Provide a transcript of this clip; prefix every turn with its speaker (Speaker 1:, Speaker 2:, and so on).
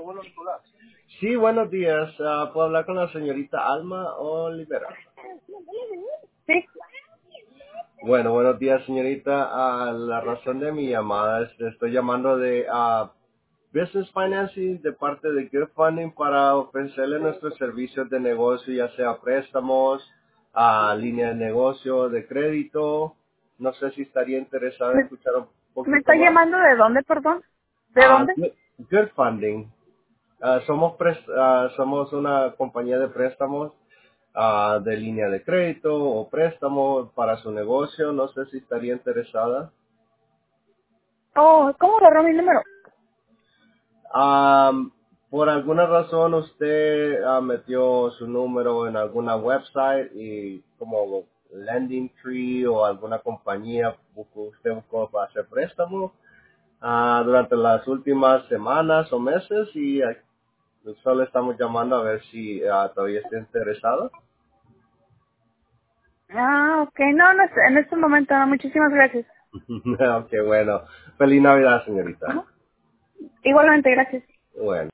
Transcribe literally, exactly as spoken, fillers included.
Speaker 1: Sí, buenos días. Ah, ¿puedo hablar con la señorita Alma Olivera?
Speaker 2: Sí.
Speaker 1: Bueno, buenos días, señorita. Ah, la razón de mi llamada es que estoy llamando de ah, Business Financing de parte de Good Funding para ofrecerle nuestros servicios de negocio, ya sea préstamos, a línea de negocio, de crédito. No sé si estaría interesada en
Speaker 2: ¿Me,
Speaker 1: escuchar un
Speaker 2: me
Speaker 1: poquito
Speaker 2: está
Speaker 1: más.
Speaker 2: llamando de dónde, perdón? ¿De
Speaker 1: Ah,
Speaker 2: dónde?
Speaker 1: Good, Good Funding. Ah, somos pres- ah, somos una compañía de préstamos ah, de línea de crédito o préstamo para su negocio. No sé si estaría interesada.
Speaker 2: Oh, ¿cómo agarró mi número?
Speaker 1: Am, por alguna razón usted ah, metió su número en alguna website y como Lending Tree o alguna compañía buscó, usted buscó para hacer préstamo ah, durante las últimas semanas o meses y ah, solo estamos llamando a ver si ah, todavía está interesado.
Speaker 2: Ah, ok. No, no, sé, en este momento no. Muchísimas gracias.
Speaker 1: Ok, bueno. Feliz Navidad, señorita.
Speaker 2: Ajá. Igualmente, gracias.
Speaker 1: Bueno.